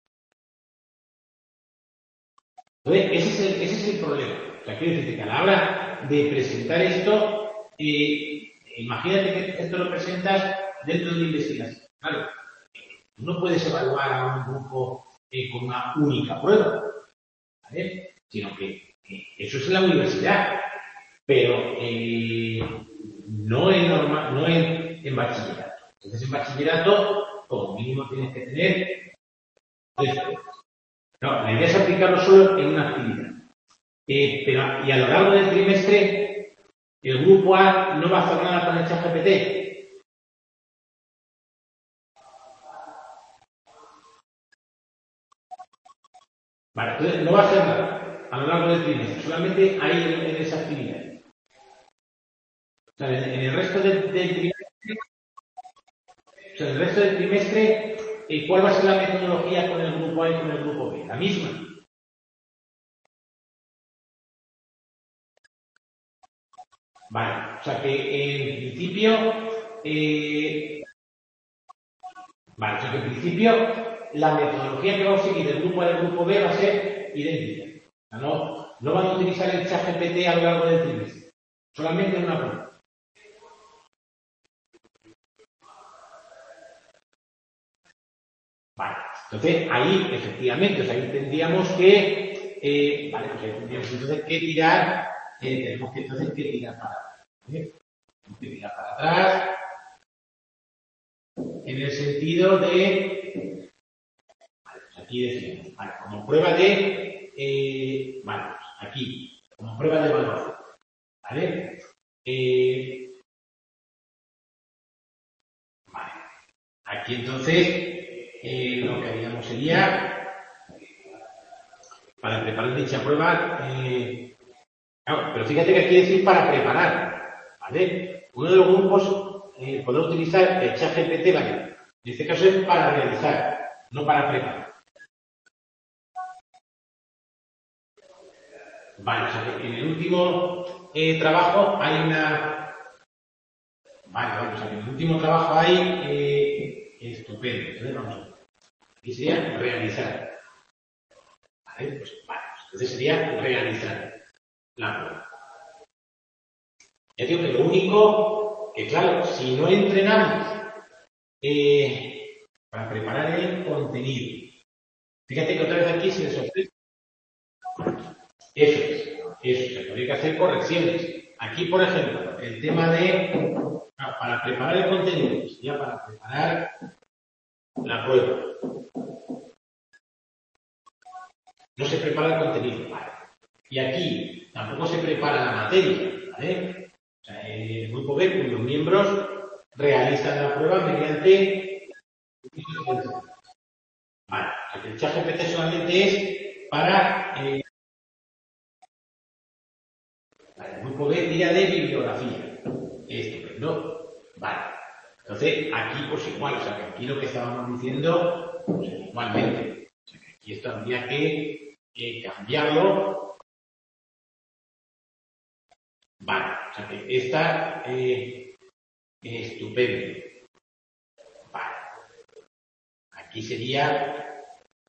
Entonces, ese es el, ese es el problema. O sea, quiero decirte que a la hora de presentar esto, eh, imagínate que esto lo presentas dentro de una investigación. Claro, no puedes evaluar a un grupo eh, con una única prueba, ¿vale? Sino que, que eso es en la universidad. Pero eh, no en normal, no en, en bachillerato. Entonces en bachillerato, como mínimo tienes que tener tres pruebas. No, la idea es aplicarlo solo en una actividad. Eh, pero, y a lo largo del trimestre, el grupo A no va a hacer nada con el ChatGPT. Vale, entonces no va a hacer nada a lo largo del trimestre, solamente ahí en, en esa actividad. O sea, en el resto del, del trimestre, o sea, en el resto del trimestre, eh, ¿cuál va a ser la metodología con el grupo A y con el grupo B? La misma. Vale, o sea que en principio, eh, vale, o sea que en principio la metodología que va a seguir el grupo A y el grupo B va a ser idéntica. O sea, no, no van a utilizar el ChatGPT a lo largo del trimestre, solamente en una prueba. Vale, entonces ahí efectivamente, o sea, ahí tendríamos que, eh, vale, pues ahí tendríamos entonces que tirar, eh, tenemos que entonces que tirar para atrás, ¿eh? Tenemos que tirar para atrás en el sentido de, vale, pues aquí decimos, vale, como prueba de, eh, vale, pues aquí, como prueba de evaluación, ¿vale? Eh, vale, aquí entonces eh, lo que haríamos sería, para preparar dicha prueba, eh, claro, pero fíjate que aquí decir para preparar, ¿vale? Uno de los grupos eh, podrá utilizar el ChatGPT, ¿vale? En este caso es para realizar, no para preparar. Vale, o sea que en el último eh, trabajo hay una... Vale, vale, o sea que en el último trabajo hay eh, estupendo. Entonces vamos a ver. Aquí sería realizar. Vale, pues vale, entonces sería realizar la prueba. Ya digo que lo único que, claro, si no entrenamos eh, para preparar el contenido, fíjate que otra vez aquí se les ofrece. Eso es, eso, se podría que hacer correcciones. Aquí, por ejemplo, el tema de, para preparar el contenido, sería para preparar la prueba. No se prepara el contenido, ¿vale? Y aquí tampoco se prepara la materia, ¿vale? O sea, el grupo B, cuyos miembros realizan la prueba mediante... Vale, o sea que el ChatGPT solamente es para... Eh, el grupo B tira de bibliografía. Estupendo. Vale. Entonces, aquí pues igual, o sea que aquí lo que estábamos diciendo, pues igualmente. O sea que aquí esto habría que, que cambiarlo. Vale. O sea que esta eh, estupendo. Vale. Aquí sería.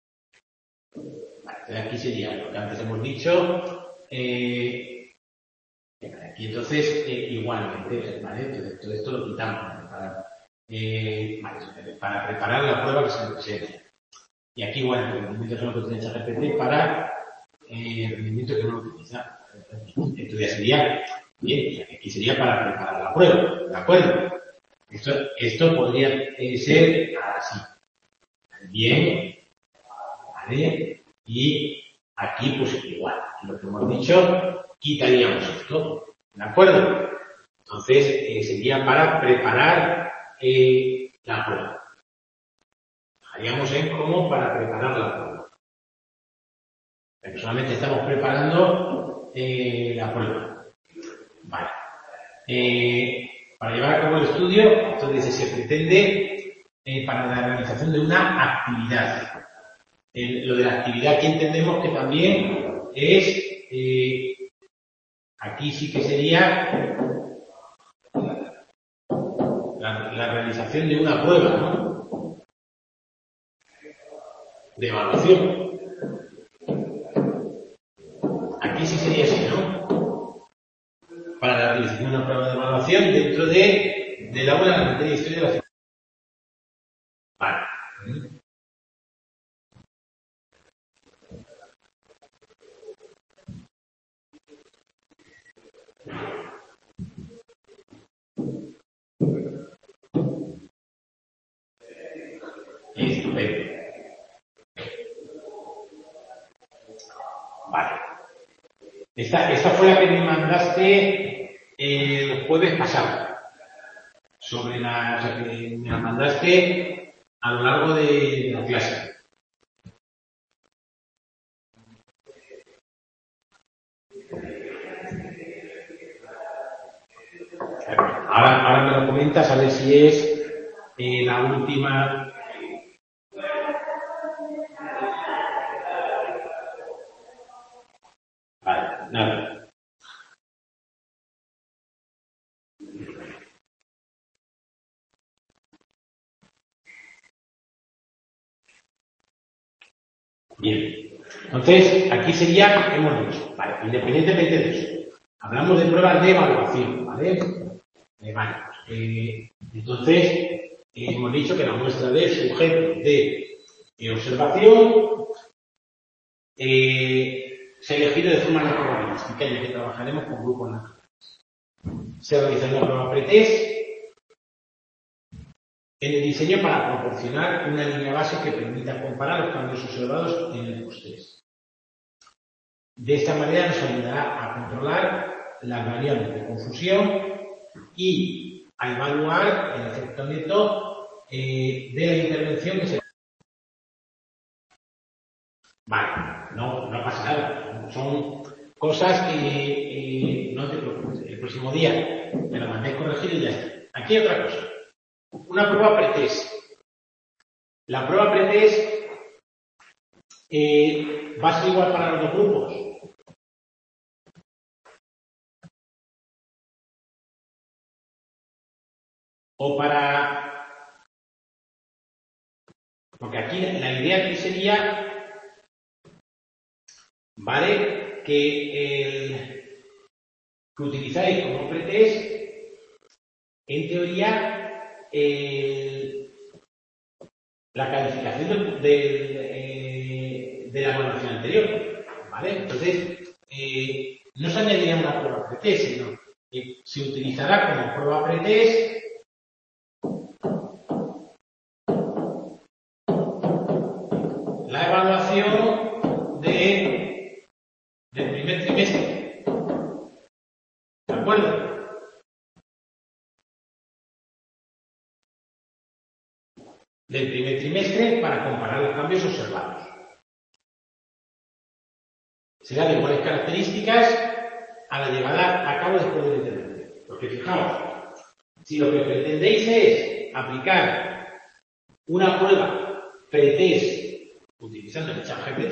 Vale, aquí sería lo que antes hemos dicho. Eh, Aquí entonces, eh, igualmente, ¿vale? Entonces, todo esto lo quitamos para, eh, vale, para preparar la prueba que se presenta. Y aquí, bueno, el rendimiento son los que utiliza G P T para eh, el rendimiento que no lo utiliza. Entonces ya sería, bien, aquí sería para preparar la prueba, ¿de acuerdo? Esto, esto podría eh, ser así. Bien, ¿vale? Y aquí, pues igual, lo que hemos dicho, quitaríamos esto, ¿de acuerdo? Entonces, eh, sería para preparar eh, la prueba. Haríamos en cómo para preparar la prueba. Pero solamente estamos preparando eh, la prueba. Vale. Eh, para llevar a cabo el estudio, entonces se pretende eh, para la realización de una actividad. El, lo de la actividad que entendemos que también es, eh, aquí sí que sería la, la realización de una prueba, ¿no? De evaluación. Aquí sí sería así, ¿no? Para la realización de una prueba de evaluación dentro de, del aula de la materia de historia de la ciencia. Vale. Estupendo. Vale. Esta, esta fue la que me mandaste el jueves pasado. Sobre la, o sea, que me la mandaste a lo largo de la clase. Ahora, ahora me lo comentas a ver si es eh, la última. Vale, nada. Bien. Entonces, aquí sería, hemos dicho, vale, independientemente de eso, hablamos de pruebas de evaluación, ¿vale? Eh, vale, pues, eh, entonces, eh, hemos dicho que la muestra de sujeto de eh, observación eh, se ha elegido de forma no probabilística, ya que trabajaremos con grupos naturales. Se realiza una prueba pretest en el diseño para proporcionar una línea base que permita comparar los cambios observados en el post-test. De esta manera nos ayudará a controlar las variables de confusión y a evaluar el efecto neto eh, de la intervención que se... Vale, no, no pasa nada. Son cosas que eh, no te preocupes. El próximo día me lo mandáis corregido y ya está. Aquí hay otra cosa. Una prueba pretest. La prueba pretest eh, va a ser igual para los dos grupos. O para... Porque aquí la idea aquí sería, ¿vale? Que el que utilizáis como pretest, en teoría, el, la calificación de, de, eh, de la evaluación anterior, ¿vale? Entonces, eh, no se añadiría una prueba pretest, sino que se utilizará como prueba pretest la evaluación de, del primer trimestre. ¿De acuerdo? Del primer trimestre para comparar los cambios observados. Será de iguales características a la llevada a cabo después de la intervención. Porque fijaos, si lo que pretendéis es aplicar una prueba pretest utilizando el ChatGPT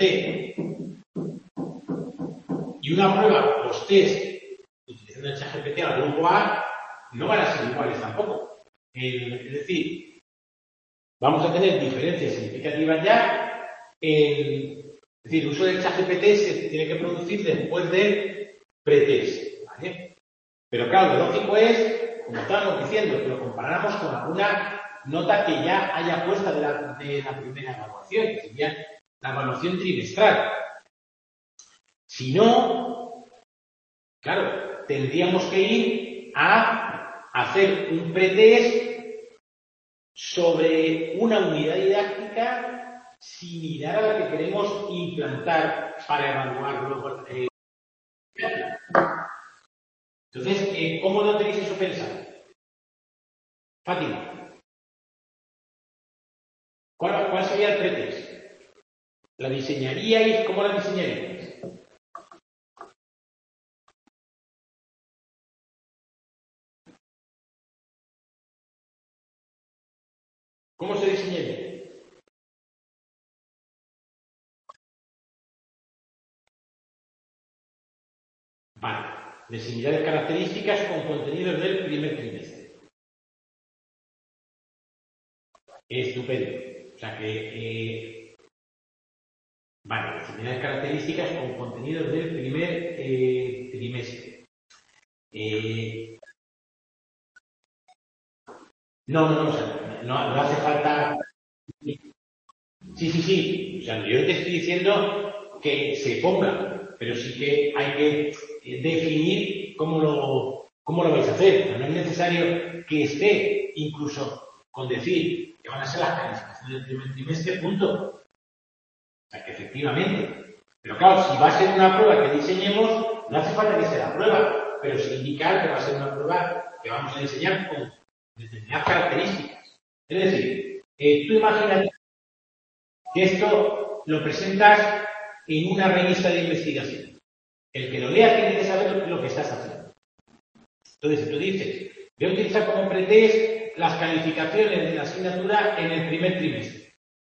y una prueba post-test utilizando el ChatGPT al grupo A, no van a ser iguales tampoco. Es decir, vamos a tener diferencias significativas ya. En, es decir, el uso del ChatGPT se tiene que producir después del pretest, ¿vale? Pero claro, lo lógico es, como estábamos diciendo, que lo comparáramos con alguna nota que ya haya puesta de la, de la primera evaluación, que sería la evaluación trimestral. Si no, claro, tendríamos que ir a hacer un pretest sobre una unidad didáctica similar a la que queremos implantar para evaluar luego. Eh, Entonces, eh, ¿cómo lo tenéis eso pensado? Fátima. ¿La diseñaríais? ¿Cómo la diseñaríais? ¿Cómo se diseñaría? Vale. De similares características con contenidos del primer trimestre. Estupendo. O sea que... Eh, vale, de similares características con contenidos del primer eh, trimestre. Eh, no, no, no, o sea, no, no hace falta... Sí, sí, sí. O sea, yo te estoy diciendo que se ponga, pero sí que hay que definir cómo lo, cómo lo vais a hacer. Pero no es necesario que esté incluso con decir que van a ser las calificaciones del primer trimestre, punto. O sea, que efectivamente. Pero claro, si va a ser una prueba que diseñemos, no hace falta que sea la prueba, pero sí indicar que va a ser una prueba que vamos a diseñar con determinadas características. Es decir, eh, tú imagínate que esto lo presentas en una revista de investigación. El que lo lea tiene que saber lo que estás haciendo. Entonces, si tú dices, voy a utilizar como pretest las calificaciones de la asignatura en el primer trimestre.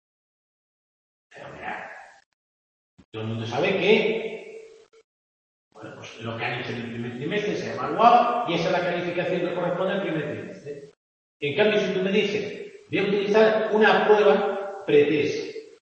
Pero mira, todo el mundo sabe que bueno, pues lo que han hecho en el primer trimestre se ha evaluado y esa es la calificación que corresponde al primer trimestre. En cambio, si tú me dices, voy a utilizar una prueba pretest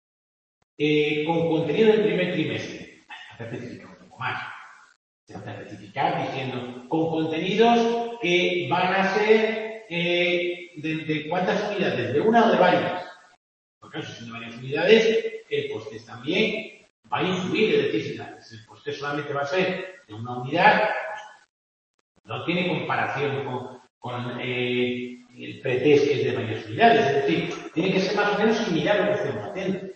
Eh, con contenido del primer trimestre. Hay que especificar un poco más. Se va a especificar diciendo con contenidos que van a ser eh, de, de cuántas unidades, de una o de varias. Porque claro, si son de varias unidades, el coste también va a influir. Es decir, si el coste solamente va a ser de una unidad, pues no tiene comparación con, con eh, el pretest que es de varias unidades. Es decir, tiene que ser más o menos similar a lo que estemos haciendo.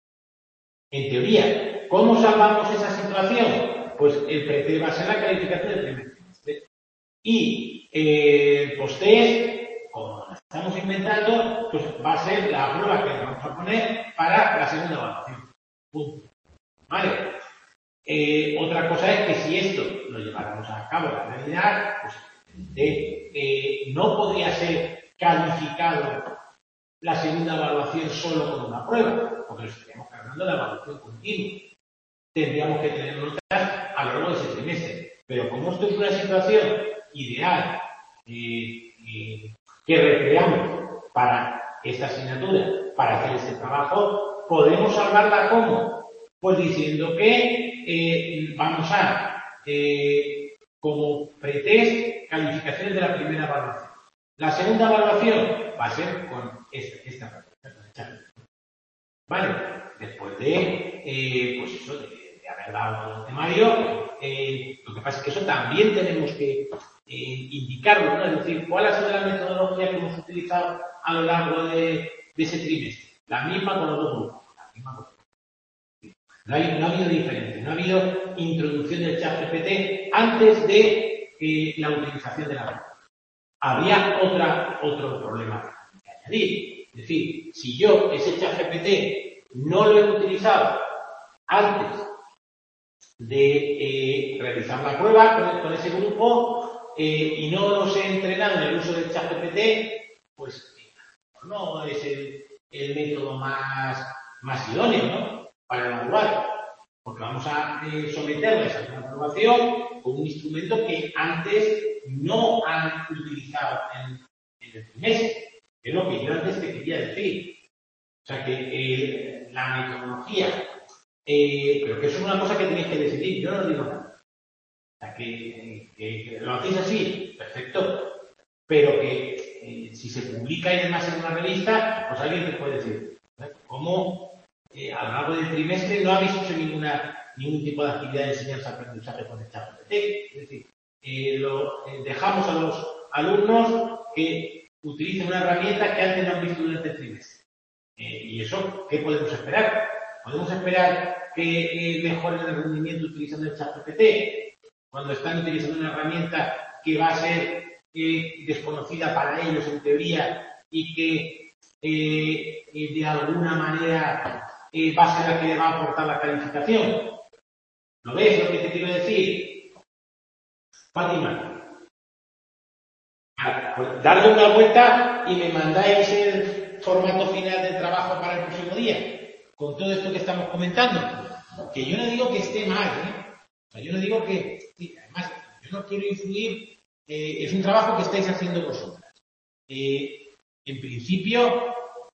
En teoría, ¿cómo salvamos esa situación? Pues el pretest va a ser la calificación del primer trimestre. Y eh, el posttest, como lo estamos inventando, pues va a ser la prueba que vamos a poner para la segunda evaluación. Punto. ¿Vale? Eh, otra cosa es que si esto lo lleváramos a cabo en la realidad, pues eh, eh, no podría ser calificado la segunda evaluación solo con una prueba, porque nos estaríamos cargando la evaluación continua. Tendríamos que tener notas a lo largo de ese trimestre. Pero como esto es una situación ideal eh, eh, que recreamos para esta asignatura, para hacer este trabajo, podemos salvarla ¿cómo? Pues diciendo que eh, vamos a, eh, como pretest, calificaciones de la primera evaluación. La segunda evaluación va a ser con esta, esta evaluación. Vale, después de, eh, pues eso, de, de haber dado el temario, eh, lo que pasa es que eso también tenemos que eh, indicarlo, ¿no? Es decir, ¿cuál ha sido la metodología que hemos utilizado a lo largo de, de ese trimestre? La misma con los dos grupos, la misma con los dos. No, hay, no ha habido diferencia, no ha habido introducción del ChatGPT antes de eh, la utilización de la red. Había otra, otro problema que añadir. Es decir, si yo ese ChatGPT no lo he utilizado antes de eh, realizar la prueba con, con ese grupo eh, y no los he entrenado en el uso del ChatGPT, pues eh, no es el, el método más, más idóneo, ¿no? Para evaluar. Porque vamos a eh, someterles a una evaluación con un instrumento que antes no han utilizado en, en el trimestre. Es lo que yo antes te quería decir. O sea que eh, la metodología, eh, pero que eso es una cosa que tenéis que decidir, yo no lo digo nada. O sea que, que, que lo hacéis así, perfecto. Pero que eh, si se publica y demás en una revista, pues alguien te puede decir, ¿eh? ¿Cómo eh, a lo largo del trimestre no habéis hecho ninguna, ningún tipo de actividad de enseñanza-aprendizaje con el ChatGPT? Es decir, eh, lo, eh, dejamos a los alumnos que utilicen una herramienta que antes no han visto durante el trimestre. Eh, ¿Y eso qué podemos esperar? ¿Podemos esperar que eh, mejoren el rendimiento utilizando el ChatGPT cuando están utilizando una herramienta que va a ser eh, desconocida para ellos en teoría y que eh, eh, de alguna manera eh, va a ser la que le va a aportar la calificación. ¿Lo ves lo que te quiero decir? Fátima. Pues darle una vuelta y me mandáis el formato final del trabajo para el próximo día, con todo esto que estamos comentando. Que yo no digo que esté mal, ¿eh? O sea, yo no digo que... Además, yo no quiero influir... Eh, es un trabajo que estáis haciendo vosotras. Eh, en principio,